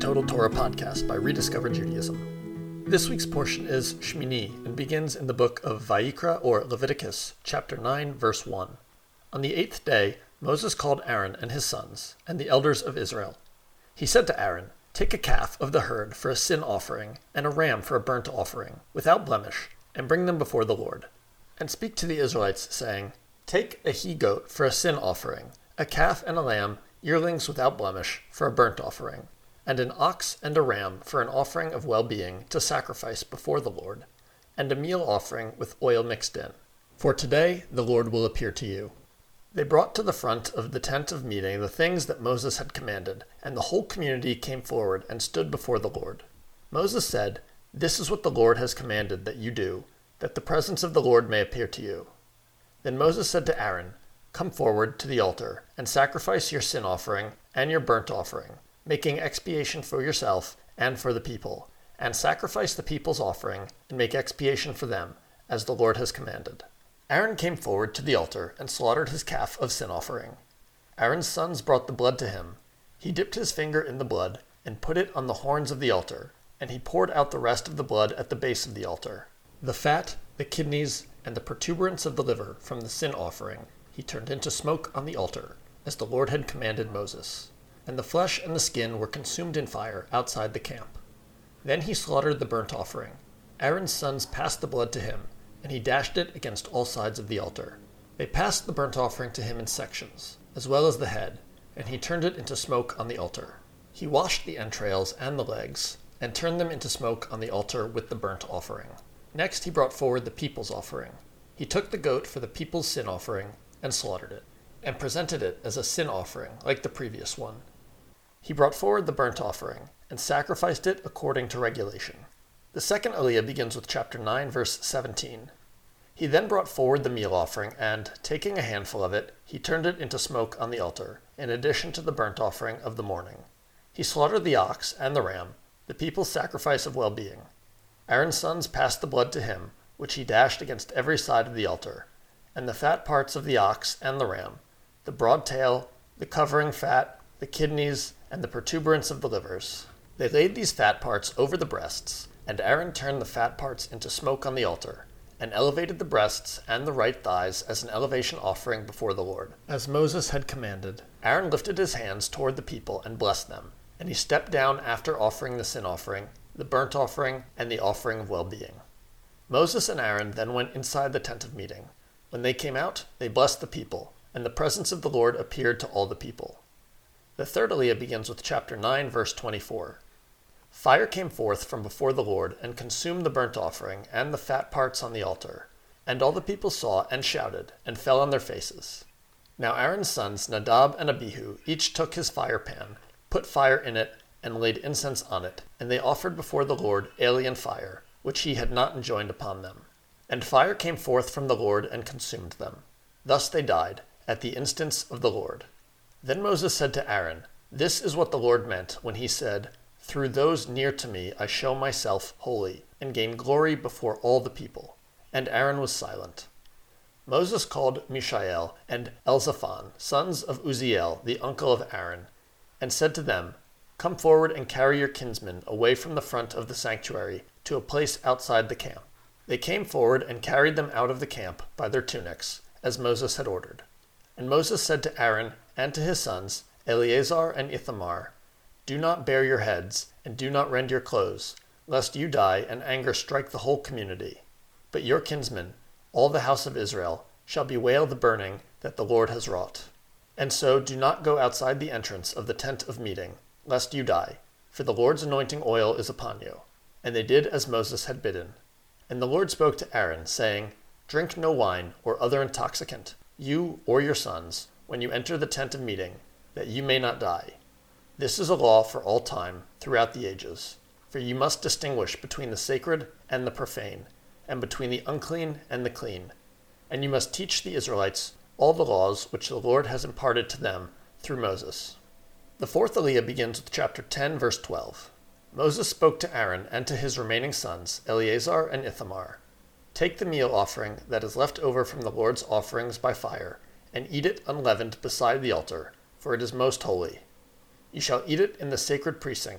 Total Torah podcast by Rediscover Judaism. This week's portion is Shmini and begins in the book of Vayikra or Leviticus, chapter 9, verse 1. On the 8th day, Moses called Aaron and his sons and the elders of Israel. He said to Aaron, "Take a calf of the herd for a sin offering and a ram for a burnt offering, without blemish, and bring them before the Lord. And speak to the Israelites, saying, Take a he-goat for a sin offering, a calf and a lamb, yearlings without blemish, for a burnt offering, and an ox and a ram for an offering of well-being to sacrifice before the Lord, and a meal offering with oil mixed in. For today the Lord will appear to you." They brought to the front of the tent of meeting the things that Moses had commanded, and the whole community came forward and stood before the Lord. Moses said, "This is what the Lord has commanded that you do, that the presence of the Lord may appear to you." Then Moses said to Aaron, "Come forward to the altar, and sacrifice your sin offering and your burnt offering, making expiation for yourself and for the people, and sacrifice the people's offering, and make expiation for them, as the Lord has commanded." Aaron came forward to the altar and slaughtered his calf of sin offering. Aaron's sons brought the blood to him. He dipped his finger in the blood, and put it on the horns of the altar, and he poured out the rest of the blood at the base of the altar. The fat, the kidneys, and the protuberance of the liver from the sin offering he turned into smoke on the altar, as the Lord had commanded Moses. And the flesh and the skin were consumed in fire outside the camp. Then he slaughtered the burnt offering. Aaron's sons passed the blood to him, and he dashed it against all sides of the altar. They passed the burnt offering to him in sections, as well as the head, and he turned it into smoke on the altar. He washed the entrails and the legs, and turned them into smoke on the altar with the burnt offering. Next he brought forward the people's offering. He took the goat for the people's sin offering, and slaughtered it, and presented it as a sin offering, like the previous one. He brought forward the burnt offering, and sacrificed it according to regulation. The second aliyah begins with chapter 9, verse 17. He then brought forward the meal offering, and, taking a handful of it, he turned it into smoke on the altar, in addition to the burnt offering of the morning. He slaughtered the ox and the ram, the people's sacrifice of well-being. Aaron's sons passed the blood to him, which he dashed against every side of the altar, and the fat parts of the ox and the ram, the broad tail, the covering fat, the kidneys, and the protuberance of the livers. They laid these fat parts over the breasts, and Aaron turned the fat parts into smoke on the altar, and elevated the breasts and the right thighs as an elevation offering before the Lord, as Moses had commanded. Aaron lifted his hands toward the people and blessed them, and he stepped down after offering the sin offering, the burnt offering, and the offering of well-being. Moses and Aaron then went inside the tent of meeting. When they came out, they blessed the people, and the presence of the Lord appeared to all the people. The third aliyah begins with chapter 9, verse 24. Fire came forth from before the Lord, and consumed the burnt offering and the fat parts on the altar. And all the people saw and shouted, and fell on their faces. Now Aaron's sons, Nadab and Abihu, each took his fire pan, put fire in it, and laid incense on it, and they offered before the Lord alien fire, which he had not enjoined upon them. And fire came forth from the Lord and consumed them. Thus they died, at the instance of the Lord. Then Moses said to Aaron, "This is what the Lord meant when he said, 'Through those near to me I show myself holy, and gain glory before all the people.'" And Aaron was silent. Moses called Mishael and Elzaphan, sons of Uzziel, the uncle of Aaron, and said to them, "Come forward and carry your kinsmen away from the front of the sanctuary to a place outside the camp." They came forward and carried them out of the camp by their tunics, as Moses had ordered. And Moses said to Aaron and to his sons, Eleazar and Ithamar, "Do not bare your heads, and do not rend your clothes, lest you die and anger strike the whole community. But your kinsmen, all the house of Israel, shall bewail the burning that the Lord has wrought. And so do not go outside the entrance of the tent of meeting, lest you die, for the Lord's anointing oil is upon you." And they did as Moses had bidden. And the Lord spoke to Aaron, saying, "Drink no wine or other intoxicant, you or your sons, when you enter the tent of meeting, that you may not die. This is a law for all time, throughout the ages. For you must distinguish between the sacred and the profane, and between the unclean and the clean. And you must teach the Israelites all the laws which the Lord has imparted to them through Moses." The fourth aliyah begins with chapter 10, verse 12. Moses spoke to Aaron and to his remaining sons, Eleazar and Ithamar, "Take the meal offering that is left over from the Lord's offerings by fire, and eat it unleavened beside the altar, for it is most holy. You shall eat it in the sacred precinct,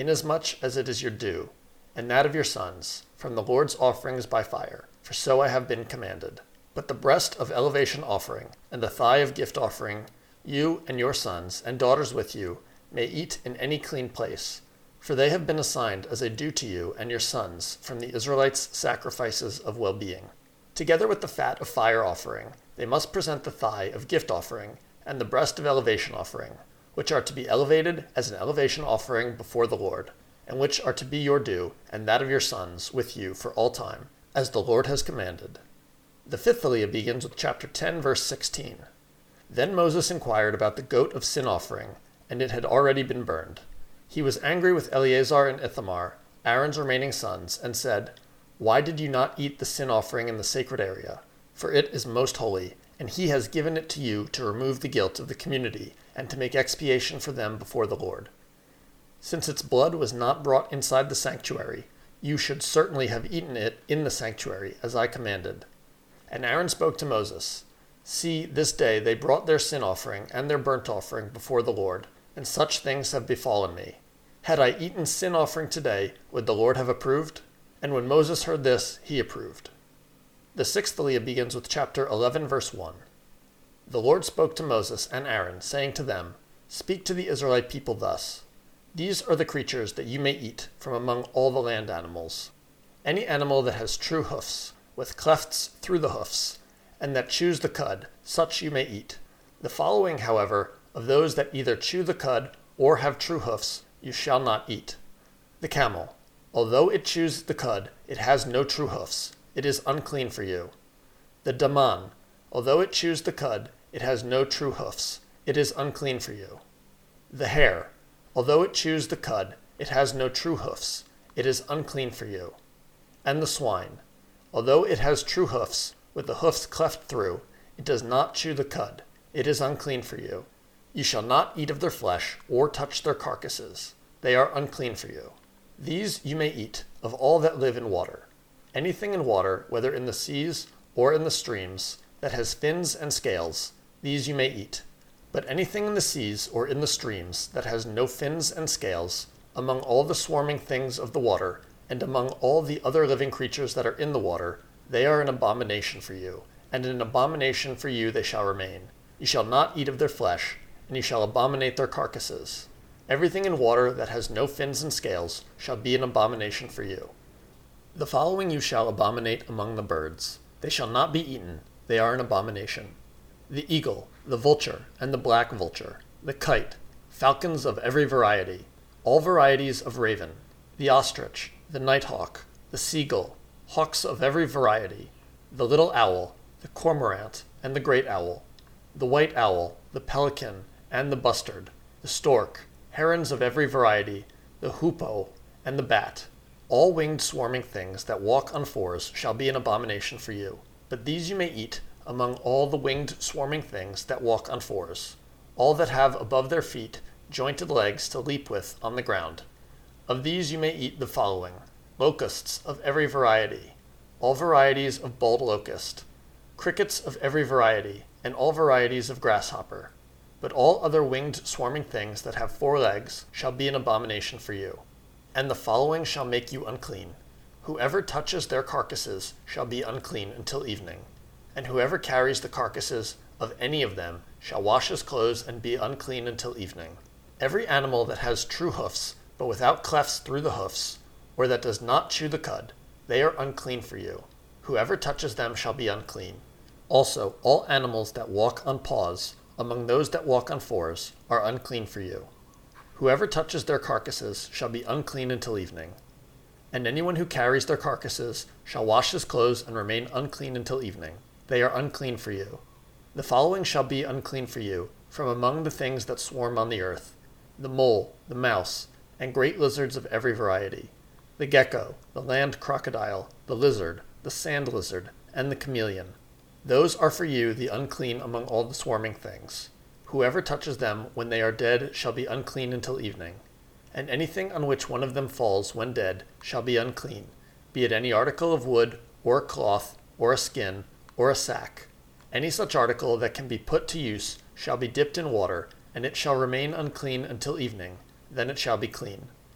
inasmuch as it is your due, and that of your sons, from the Lord's offerings by fire, for so I have been commanded. But the breast of elevation offering, and the thigh of gift offering, you and your sons and daughters with you may eat in any clean place, for they have been assigned as a due to you and your sons from the Israelites' sacrifices of well-being. Together with the fat of fire offering, they must present the thigh of gift offering and the breast of elevation offering, which are to be elevated as an elevation offering before the Lord, and which are to be your due and that of your sons with you for all time, as the Lord has commanded. The fifth Aliyah begins with chapter 10, verse 16. Then Moses inquired about the goat of sin offering, and it had already been burned. He was angry with Eleazar and Ithamar, Aaron's remaining sons, and said, Why did you not eat the sin offering in the sacred area? For it is most holy, and he has given it to you to remove the guilt of the community and to make expiation for them before the Lord. Since its blood was not brought inside the sanctuary, you should certainly have eaten it in the sanctuary, as I commanded. And Aaron spoke to Moses, See, this day they brought their sin offering and their burnt offering before the Lord, and such things have befallen me. Had I eaten sin offering today, would the Lord have approved? And when Moses heard this, he approved. The sixth Aliyah begins with chapter 11, verse 1. The Lord spoke to Moses and Aaron, saying to them, Speak to the Israelite people thus. These are the creatures that you may eat from among all the land animals. Any animal that has true hoofs, with clefts through the hoofs, and that chews the cud, such you may eat. The following, however, of those that either chew the cud or have true hoofs, you shall not eat. The camel, although it chews the cud, it has no true hoofs. It is unclean for you. The daman, although it chews the cud, it has no true hoofs. It is unclean for you. The hare, although it chews the cud, it has no true hoofs. It is unclean for you. And the swine, although it has true hoofs, with the hoofs cleft through, it does not chew the cud. It is unclean for you. You shall not eat of their flesh, or touch their carcasses. They are unclean for you. These you may eat, of all that live in water. Anything in water, whether in the seas or in the streams, that has fins and scales, these you may eat. But anything in the seas or in the streams that has no fins and scales, among all the swarming things of the water, and among all the other living creatures that are in the water, they are an abomination for you, and an abomination for you they shall remain. You shall not eat of their flesh, and you shall abominate their carcasses. Everything in water that has no fins and scales shall be an abomination for you. The following you shall abominate among the birds. They shall not be eaten, they are an abomination. The eagle, the vulture, and the black vulture, the kite, falcons of every variety, all varieties of raven, the ostrich, the nighthawk, the seagull, hawks of every variety, the little owl, the cormorant, and the great owl, the white owl, the pelican, and the bustard, the stork, herons of every variety, the hoopoe, and the bat. All winged swarming things that walk on fours shall be an abomination for you. But these you may eat among all the winged swarming things that walk on fours, all that have above their feet jointed legs to leap with on the ground. Of these you may eat the following: locusts of every variety, all varieties of bald locust, crickets of every variety, and all varieties of grasshopper. But all other winged swarming things that have 4 legs shall be an abomination for you. And the following shall make you unclean. Whoever touches their carcasses shall be unclean until evening. And whoever carries the carcasses of any of them shall wash his clothes and be unclean until evening. Every animal that has true hoofs, but without clefts through the hoofs, or that does not chew the cud, they are unclean for you. Whoever touches them shall be unclean. Also, all animals that walk on paws, among those that walk on 4s, are unclean for you. Whoever touches their carcasses shall be unclean until evening. And anyone who carries their carcasses shall wash his clothes and remain unclean until evening. They are unclean for you. The following shall be unclean for you, from among the things that swarm on the earth: the mole, the mouse, and great lizards of every variety, the gecko, the land crocodile, the lizard, the sand lizard, and the chameleon. Those are for you the unclean among all the swarming things. Whoever touches them when they are dead shall be unclean until evening. And anything on which one of them falls when dead shall be unclean, be it any article of wood, or a cloth, or a skin, or a sack. Any such article that can be put to use shall be dipped in water, and it shall remain unclean until evening, then it shall be clean.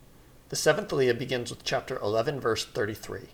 The seventh Aliyah begins with chapter 11, verse 33.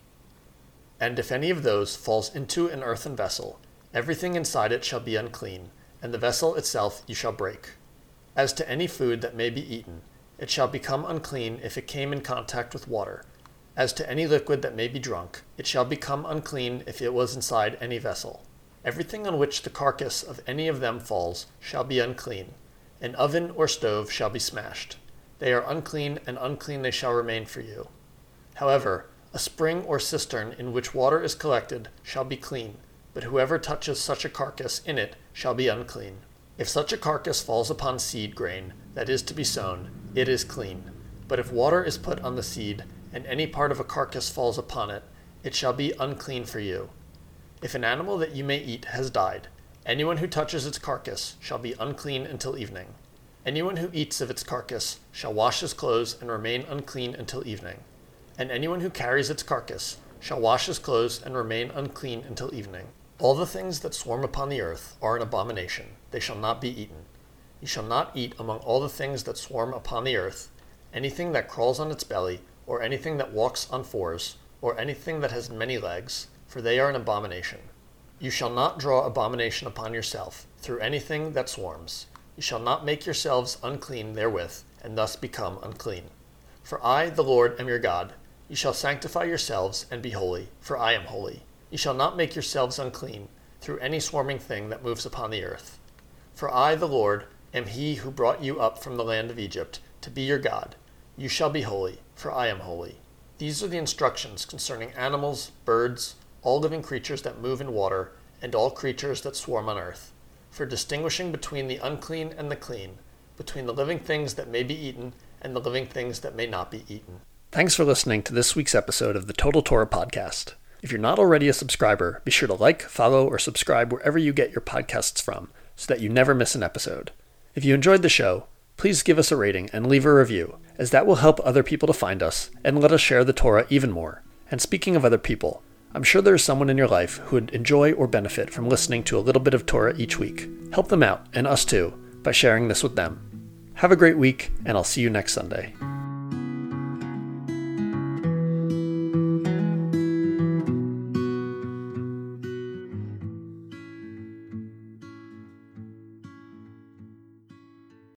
And if any of those falls into an earthen vessel, everything inside it shall be unclean, and the vessel itself you shall break. As to any food that may be eaten, it shall become unclean if it came in contact with water. As to any liquid that may be drunk, it shall become unclean if it was inside any vessel. Everything on which the carcass of any of them falls shall be unclean. An oven or stove shall be smashed. They are unclean, and unclean they shall remain for you. However, a spring or cistern in which water is collected shall be clean, but whoever touches such a carcass in it shall be unclean. If such a carcass falls upon seed grain that is to be sown, it is clean. But if water is put on the seed, and any part of a carcass falls upon it, it shall be unclean for you. If an animal that you may eat has died, anyone who touches its carcass shall be unclean until evening. Anyone who eats of its carcass shall wash his clothes and remain unclean until evening. And anyone who carries its carcass shall wash his clothes and remain unclean until evening. All the things that swarm upon the earth are an abomination. They shall not be eaten. You shall not eat among all the things that swarm upon the earth, anything that crawls on its belly, or anything that walks on fours, or anything that has many legs, for they are an abomination. You shall not draw abomination upon yourself through anything that swarms. You shall not make yourselves unclean therewith, and thus become unclean. For I, the Lord, am your God. You shall sanctify yourselves and be holy, for I am holy. You shall not make yourselves unclean through any swarming thing that moves upon the earth. For I, the Lord, am he who brought you up from the land of Egypt to be your God. You shall be holy, for I am holy. These are the instructions concerning animals, birds, all living creatures that move in water, and all creatures that swarm on earth, for distinguishing between the unclean and the clean, between the living things that may be eaten and the living things that may not be eaten. Thanks for listening to this week's episode of the Total Torah Podcast. If you're not already a subscriber, be sure to like, follow, or subscribe wherever you get your podcasts from, so that you never miss an episode. If you enjoyed the show, please give us a rating and leave a review, as that will help other people to find us and let us share the Torah even more. And speaking of other people, I'm sure there is someone in your life who would enjoy or benefit from listening to a little bit of Torah each week. Help them out, and us too, by sharing this with them. Have a great week, and I'll see you next Sunday.